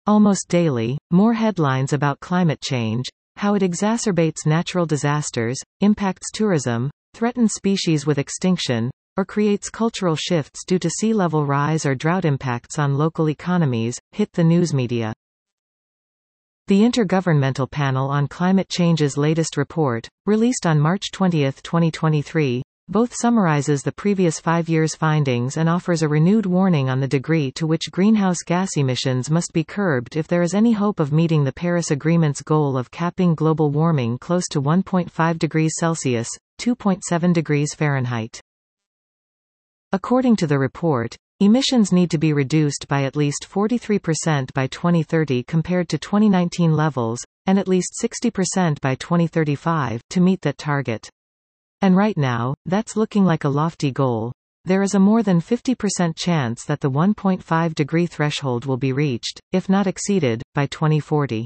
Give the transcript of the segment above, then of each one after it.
Almost daily, more headlines about climate change, how it exacerbates natural disasters, impacts tourism, threatens species with extinction, or creates cultural shifts due to sea level rise or drought impacts on local economies, hit the news media. The Intergovernmental Panel on Climate Change's latest report, released on March 20, 2023, both summarizes the previous 5 years' findings and offers a renewed warning on the degree to which greenhouse gas emissions must be curbed if there is any hope of meeting the Paris Agreement's goal of capping global warming close to 1.5 degrees Celsius, 2.7 degrees Fahrenheit. According to the report, emissions need to be reduced by at least 43% by 2030 compared to 2019 levels, and at least 60% by 2035, to meet that target. And right now, that's looking like a lofty goal. There is a more than 50% chance that the 1.5 degree threshold will be reached, if not exceeded, by 2040.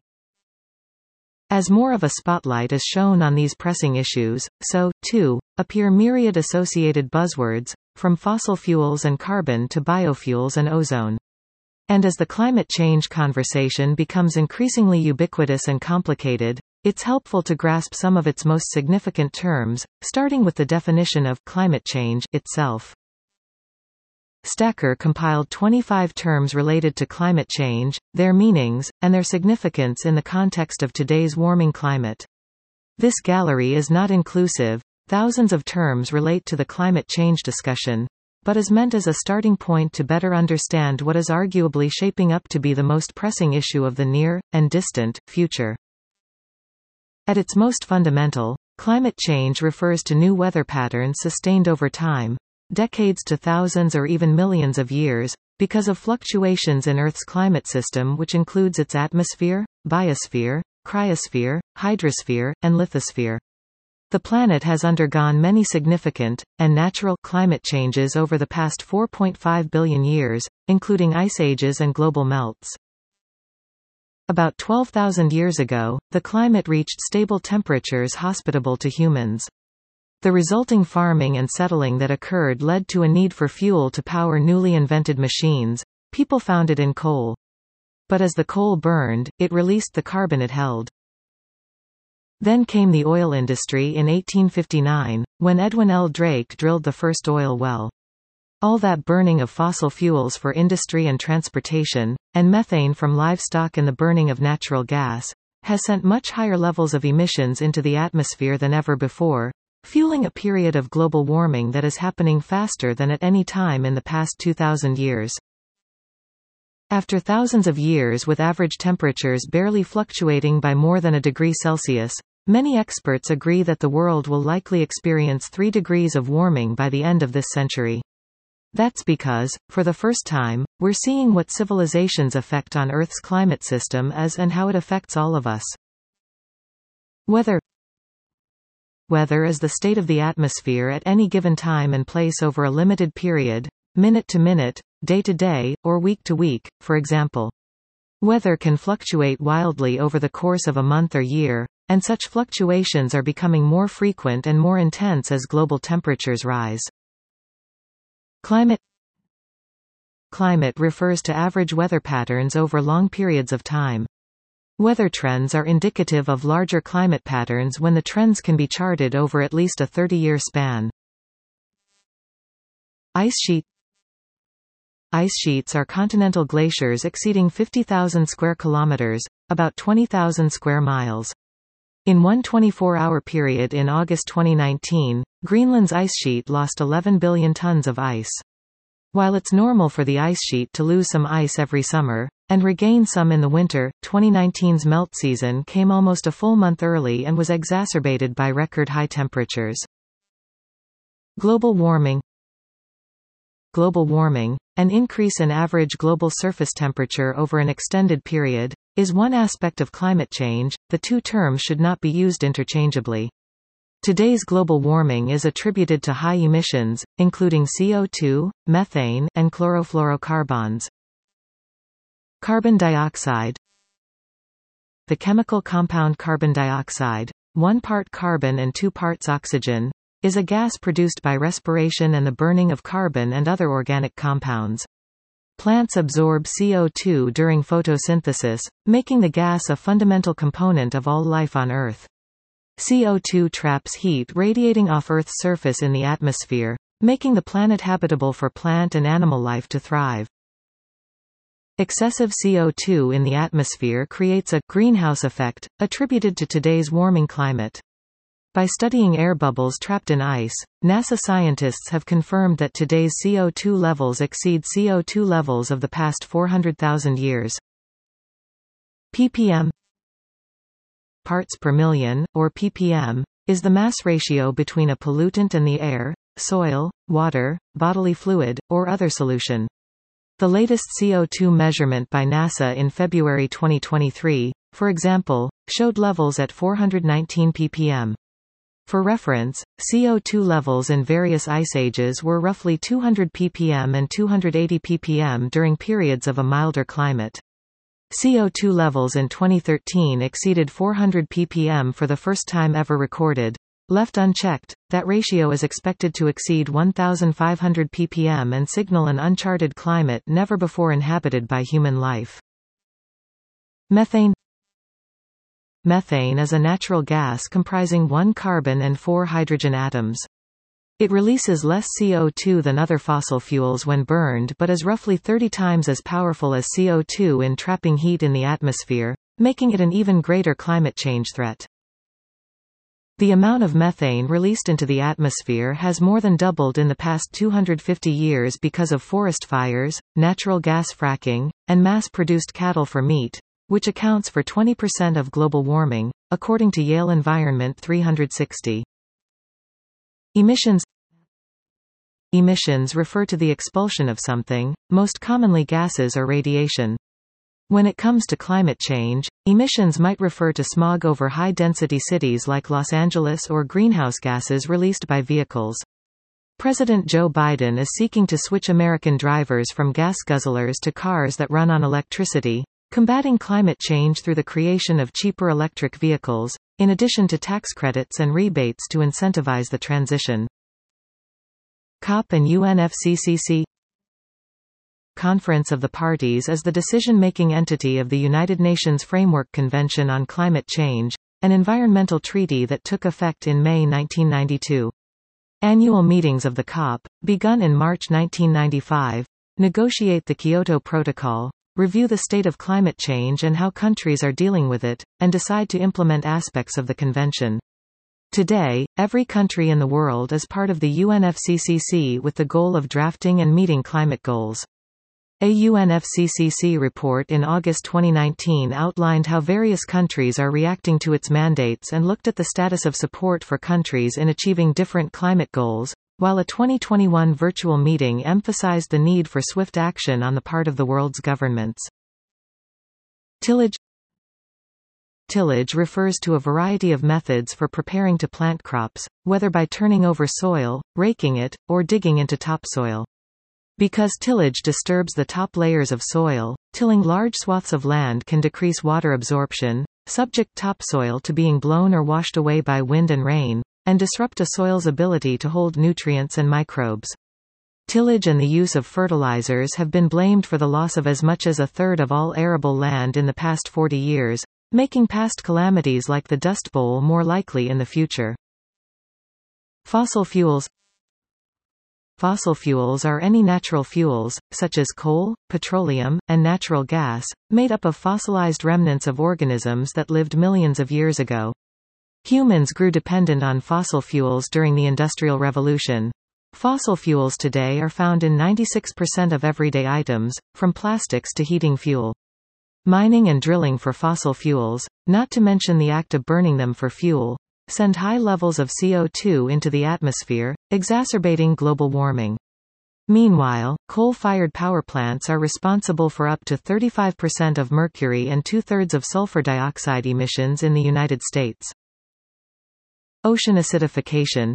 As more of a spotlight is shown on these pressing issues, so, too, appear myriad associated buzzwords, from fossil fuels and carbon to biofuels and ozone. And as the climate change conversation becomes increasingly ubiquitous and complicated, it's helpful to grasp some of its most significant terms, starting with the definition of climate change itself. Stacker compiled 25 terms related to climate change, their meanings, and their significance in the context of today's warming climate. This gallery is not inclusive. Thousands of terms relate to the climate change discussion, but is meant as a starting point to better understand what is arguably shaping up to be the most pressing issue of the near, and distant, future. At its most fundamental, climate change refers to new weather patterns sustained over time, decades to thousands or even millions of years, because of fluctuations in Earth's climate system, which includes its atmosphere, biosphere, cryosphere, hydrosphere, and lithosphere. The planet has undergone many significant, and natural, climate changes over the past 4.5 billion years, including ice ages and global melts. About 12,000 years ago, the climate reached stable temperatures hospitable to humans. The resulting farming and settling that occurred led to a need for fuel to power newly invented machines. People found it in coal. But as the coal burned, it released the carbon it held. Then came the oil industry in 1859, when Edwin L. Drake drilled the first oil well. All that burning of fossil fuels for industry and transportation, and methane from livestock and the burning of natural gas, has sent much higher levels of emissions into the atmosphere than ever before, fueling a period of global warming that is happening faster than at any time in the past 2,000 years. After thousands of years with average temperatures barely fluctuating by more than a degree Celsius, many experts agree that the world will likely experience 3 degrees of warming by the end of this century. That's because, for the first time, we're seeing what civilization's effect on Earth's climate system is and how it affects all of us. Weather is the state of the atmosphere at any given time and place over a limited period, minute to minute, day to day, or week to week, for example. Weather can fluctuate wildly over the course of a month or year, and such fluctuations are becoming more frequent and more intense as global temperatures rise. Climate refers to average weather patterns over long periods of time. Weather trends are indicative of larger climate patterns when the trends can be charted over at least a 30-year span. Ice sheets are continental glaciers exceeding 50,000 square kilometers, about 20,000 square miles. In one 24-hour period in August 2019, Greenland's ice sheet lost 11 billion tons of ice. While it's normal for the ice sheet to lose some ice every summer, and regain some in the winter, 2019's melt season came almost a full month early and was exacerbated by record high temperatures. Global warming, an increase in average global surface temperature over an extended period, is one aspect of climate change. The two terms should not be used interchangeably. Today's global warming is attributed to high emissions, including CO2, methane, and chlorofluorocarbons. Carbon dioxide. The chemical compound carbon dioxide, 1 part carbon and 2 parts oxygen, is a gas produced by respiration and the burning of carbon and other organic compounds. Plants absorb CO2 during photosynthesis, making the gas a fundamental component of all life on Earth. CO2 traps heat radiating off Earth's surface in the atmosphere, making the planet habitable for plant and animal life to thrive. Excessive CO2 in the atmosphere creates a greenhouse effect, attributed to today's warming climate. By studying air bubbles trapped in ice, NASA scientists have confirmed that today's CO2 levels exceed CO2 levels of the past 400,000 years. ppm parts per million, or ppm, is the mass ratio between a pollutant and the air, soil, water, bodily fluid, or other solution. The latest CO2 measurement by NASA in February 2023, for example, showed levels at 419 ppm. For reference, CO2 levels in various ice ages were roughly 200 ppm and 280 ppm during periods of a milder climate. CO2 levels in 2013 exceeded 400 ppm for the first time ever recorded. Left unchecked, that ratio is expected to exceed 1,500 ppm and signal an uncharted climate never before inhabited by human life. Methane. Methane is a natural gas comprising 1 carbon and 4 hydrogen atoms. It releases less CO2 than other fossil fuels when burned but is roughly 30 times as powerful as CO2 in trapping heat in the atmosphere, making it an even greater climate change threat. The amount of methane released into the atmosphere has more than doubled in the past 250 years because of forest fires, natural gas fracking, and mass-produced cattle for meat, which accounts for 20% of global warming, according to Yale Environment 360. Emissions. Emissions refer to the expulsion of something, most commonly gases or radiation. When it comes to climate change, emissions might refer to smog over high-density cities like Los Angeles or greenhouse gases released by vehicles. President Joe Biden is seeking to switch American drivers from gas guzzlers to cars that run on electricity, combating climate change through the creation of cheaper electric vehicles, in addition to tax credits and rebates to incentivize the transition. COP and UNFCCC. Conference of the Parties is the decision-making entity of the United Nations Framework Convention on Climate Change, an environmental treaty that took effect in May 1992. Annual meetings of the COP, begun in March 1995, negotiate the Kyoto Protocol, review the state of climate change and how countries are dealing with it, and decide to implement aspects of the convention. Today, every country in the world is part of the UNFCCC with the goal of drafting and meeting climate goals. A UNFCCC report in August 2019 outlined how various countries are reacting to its mandates and looked at the status of support for countries in achieving different climate goals, while a 2021 virtual meeting emphasized the need for swift action on the part of the world's governments. Tillage. Tillage refers to a variety of methods for preparing to plant crops, whether by turning over soil, raking it, or digging into topsoil. Because tillage disturbs the top layers of soil, tilling large swaths of land can decrease water absorption, subject topsoil to being blown or washed away by wind and rain, and disrupt a soil's ability to hold nutrients and microbes. Tillage and the use of fertilizers have been blamed for the loss of as much as a third of all arable land in the past 40 years, making past calamities like the Dust Bowl more likely in the future. Fossil fuels. Fossil fuels are any natural fuels, such as coal, petroleum, and natural gas, made up of fossilized remnants of organisms that lived millions of years ago. Humans grew dependent on fossil fuels during the Industrial Revolution. Fossil fuels today are found in 96% of everyday items, from plastics to heating fuel. Mining and drilling for fossil fuels, not to mention the act of burning them for fuel, send high levels of CO2 into the atmosphere, exacerbating global warming. Meanwhile, coal-fired power plants are responsible for up to 35% of mercury and two-thirds of sulfur dioxide emissions in the United States. Ocean acidification.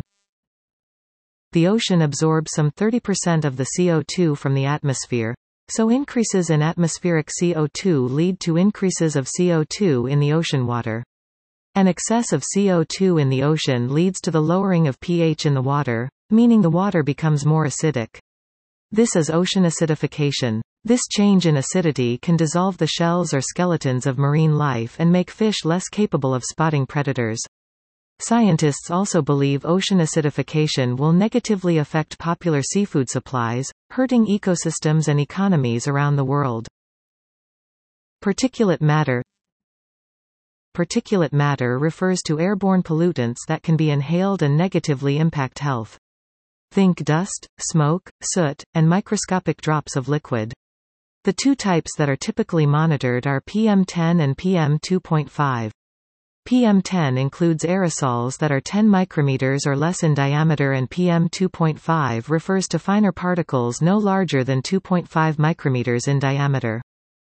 The ocean absorbs some 30% of the CO2 from the atmosphere, so increases in atmospheric CO2 lead to increases of CO2 in the ocean water. An excess of CO2 in the ocean leads to the lowering of pH in the water, meaning the water becomes more acidic. This is ocean acidification. This change in acidity can dissolve the shells or skeletons of marine life and make fish less capable of spotting predators. Scientists also believe ocean acidification will negatively affect popular seafood supplies, hurting ecosystems and economies around the world. Particulate matter. Particulate matter refers to airborne pollutants that can be inhaled and negatively impact health. Think dust, smoke, soot, and microscopic drops of liquid. The two types that are typically monitored are PM10 and PM2.5. PM10 includes aerosols that are 10 micrometers or less in diameter, and PM2.5 refers to finer particles no larger than 2.5 micrometers in diameter.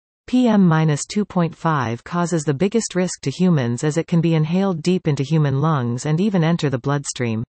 PM-2.5 causes the biggest risk to humans as it can be inhaled deep into human lungs and even enter the bloodstream.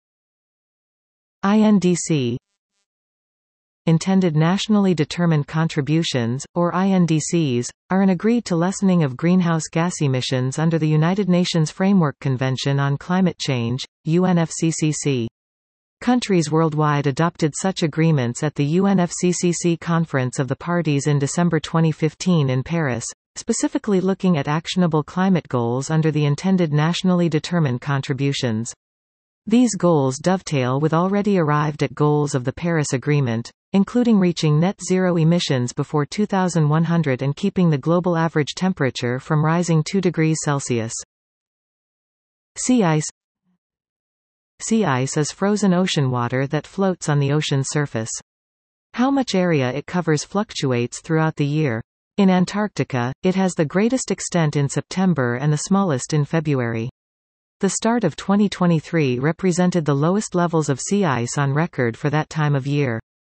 INDC, Intended Nationally Determined Contributions, or INDCs, are an agreed to lessening of greenhouse gas emissions under the United Nations Framework Convention on Climate Change, UNFCCC. Countries worldwide adopted such agreements at the UNFCCC Conference of the Parties in December 2015 in Paris, specifically looking at actionable climate goals under the Intended Nationally Determined Contributions. These goals dovetail with already arrived at goals of the Paris Agreement, including reaching net zero emissions before 2100 and keeping the global average temperature from rising 2 degrees Celsius. Sea ice. Sea ice is frozen ocean water that floats on the ocean's surface. How much area it covers fluctuates throughout the year. In Antarctica, it has the greatest extent in September and the smallest in February. The start of 2023 represented the lowest levels of sea ice on record for that time of year.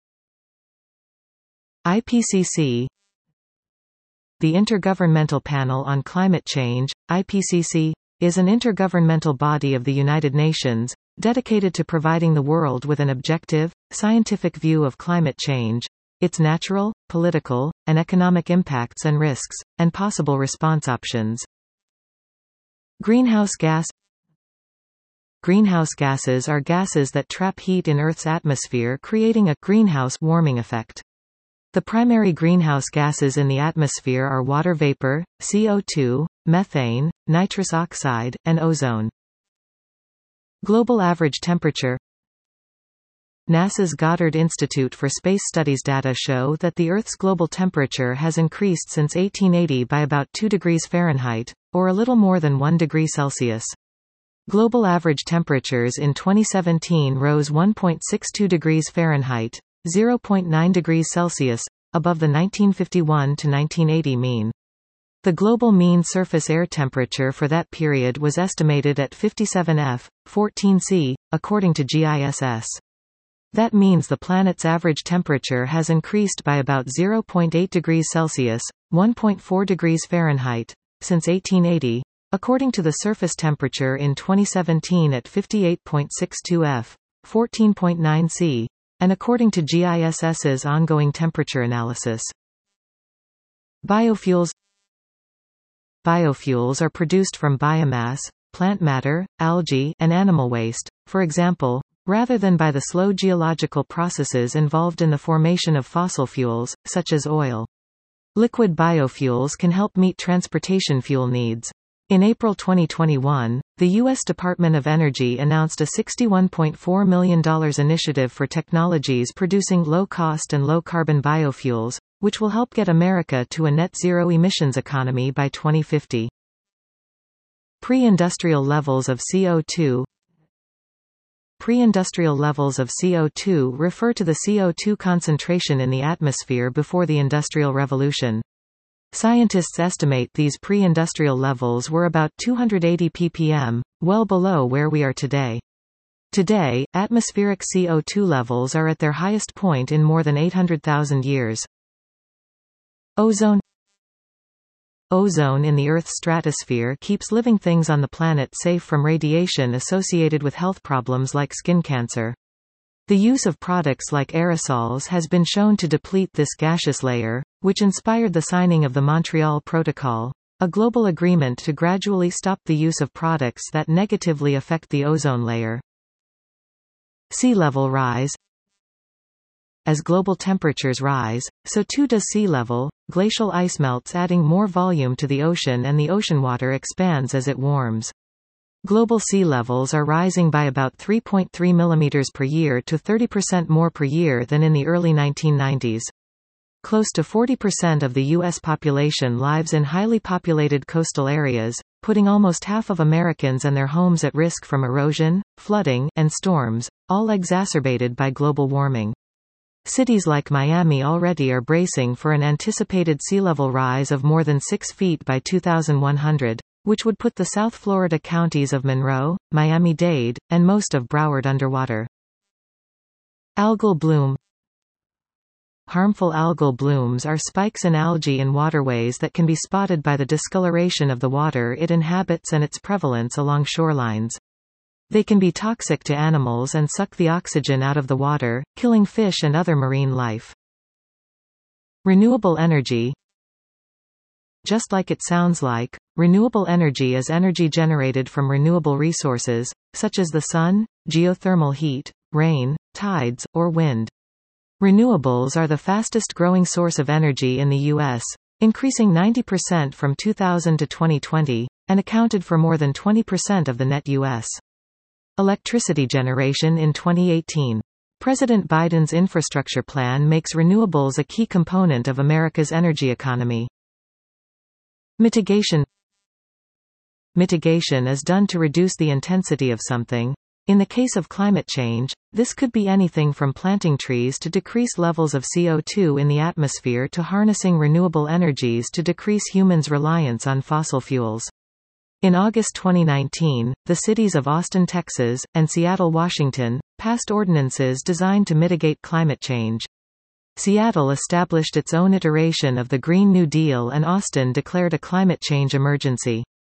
IPCC. The Intergovernmental Panel on Climate Change, IPCC, is an intergovernmental body of the United Nations, dedicated to providing the world with an objective, scientific view of climate change, its natural, political, and economic impacts and risks, and possible response options. Greenhouse gas. Greenhouse gases are gases that trap heat in Earth's atmosphere, creating a greenhouse warming effect. The primary greenhouse gases in the atmosphere are water vapor, CO2, methane, nitrous oxide, and ozone. Global average temperature. NASA's Goddard Institute for Space Studies data show that the Earth's global temperature has increased since 1880 by about 2 degrees Fahrenheit, or a little more than 1 degree Celsius. Global average temperatures in 2017 rose 1.62 degrees Fahrenheit, 0.9 degrees Celsius, above the 1951 to 1980 mean. The global mean surface air temperature for that period was estimated at 57 F, 14 C, according to GISS. That means the planet's average temperature has increased by about 0.8 degrees Celsius, 1.4 degrees Fahrenheit, since 1880, according to the surface temperature in 2017 at 58.62 F, 14.9 C, and according to GISS's ongoing temperature analysis. Biofuels. Biofuels are produced from biomass, plant matter, algae, and animal waste, for example, rather than by the slow geological processes involved in the formation of fossil fuels, such as oil. Liquid biofuels can help meet transportation fuel needs. In April 2021, the U.S. Department of Energy announced a $61.4 million initiative for technologies producing low-cost and low-carbon biofuels, which will help get America to a net-zero emissions economy by 2050. Pre-industrial levels of CO2. Pre-industrial levels of CO2 refer to the CO2 concentration in the atmosphere before the Industrial Revolution. Scientists estimate these pre-industrial levels were about 280 ppm, well below where we are today. Today, atmospheric CO2 levels are at their highest point in more than 800,000 years. Ozone. Ozone in the Earth's stratosphere keeps living things on the planet safe from radiation associated with health problems like skin cancer. The use of products like aerosols has been shown to deplete this gaseous layer, which inspired the signing of the Montreal Protocol, a global agreement to gradually stop the use of products that negatively affect the ozone layer. Sea level rise. As global temperatures rise, so too does sea level. Glacial ice melts, adding more volume to the ocean, and the ocean water expands as it warms. Global sea levels are rising by about 3.3 mm per year to 30% more per year than in the early 1990s. Close to 40% of the U.S. population lives in highly populated coastal areas, putting almost half of Americans and their homes at risk from erosion, flooding, and storms, all exacerbated by global warming. Cities like Miami already are bracing for an anticipated sea level rise of more than 6 feet by 2100, which would put the South Florida counties of Monroe, Miami-Dade, and most of Broward underwater. Algal bloom. Harmful algal blooms are spikes in algae in waterways that can be spotted by the discoloration of the water it inhabits and its prevalence along shorelines. They can be toxic to animals and suck the oxygen out of the water, killing fish and other marine life. Renewable energy. Just like it sounds like, renewable energy is energy generated from renewable resources, such as the sun, geothermal heat, rain, tides, or wind. Renewables are the fastest growing source of energy in the U.S., increasing 90% from 2000 to 2020, and accounted for more than 20% of the net U.S. electricity generation in 2018. President Biden's infrastructure plan makes renewables a key component of America's energy economy. Mitigation. Mitigation is done to reduce the intensity of something. In the case of climate change, this could be anything from planting trees to decrease levels of CO2 in the atmosphere to harnessing renewable energies to decrease humans' reliance on fossil fuels. In August 2019, the cities of Austin, Texas, and Seattle, Washington, passed ordinances designed to mitigate climate change. Seattle established its own iteration of the Green New Deal, and Austin declared a climate change emergency.